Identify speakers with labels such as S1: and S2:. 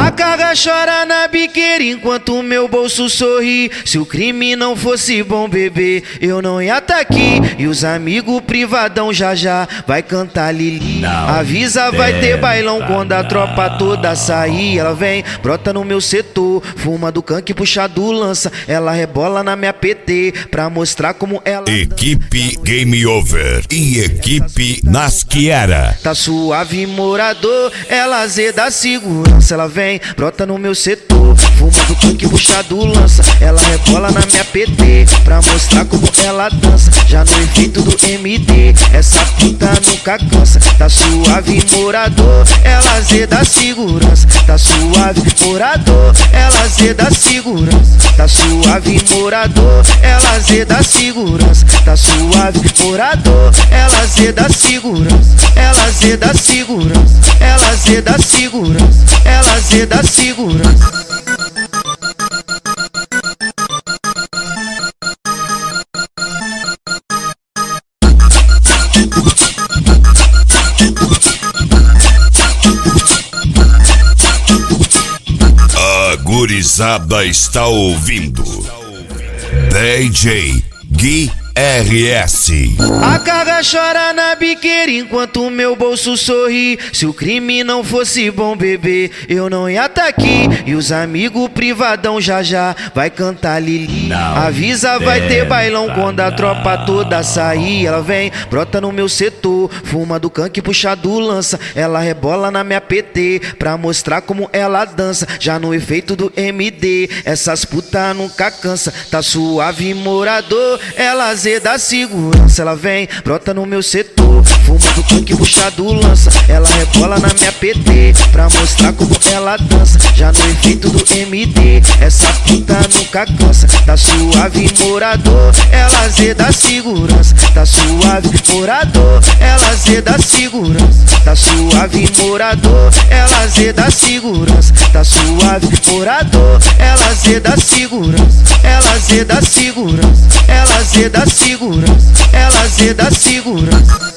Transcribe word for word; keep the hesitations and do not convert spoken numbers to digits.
S1: A carga chora na biqueira enquanto meu bolso sorri. Se o crime não fosse bom, bebê, eu não ia tá aqui. E os amigos privadão já já vai cantar Lili.
S2: Não
S1: avisa, vai ter bailão quando a tropa toda sair. Ela vem, brota no meu setor, fuma do canque, puxa do lança. Ela rebola na minha P T pra mostrar como ela...
S2: Equipe Game Over e equipe Nasquiera.
S1: Tá suave, morador, ela azeda segurança. Ela vem, brota no meu setor, fuma do canque, puxa do lança. Ela rebola na minha P T pra mostrar como ela dança. Já no efeito do M D, essa puta nunca cansa. Tá suave, morador, ela azeda segurança. Tá suave, morador, ela azeda segurança. Tá suave, morador, ela azeda segurança. Tá suave, morador, ela azeda segurança. Ela azeda segurança. Ela azeda segurança. Ela azeda segurança.
S2: A gurizada está ouvindo D J Gui R S.
S1: A carga chora na biqueira enquanto meu bolso sorri. Se o crime não fosse bom, bebê, eu não ia tá aqui. E os amigos privadão já já vai cantar Lili. Avisa, vai ter bailão quando a tropa toda sair. Ela vem, brota no meu setor, fuma do canque, puxa do lança. Ela rebola na minha P T pra mostrar como ela dança. Já no efeito do M D, essas puta nunca cansa. Tá suave, morador, ela azeda segurança. Ela vem, brota no meu setor, fuma do canque, puxa do lança. Ela rebola na minha P T pra mostrar como ela dança. Já no efeito do M D, essa puta nunca cansa. Tá suave, morador, ela azeda segurança. Tá suave, morador, ela azeda segurança. Tá suave, morador, ela azeda segurança. Tá suave, morador, ela azeda segurança. Ela azeda segurança. Ela azeda segurança. Ela azeda segurança.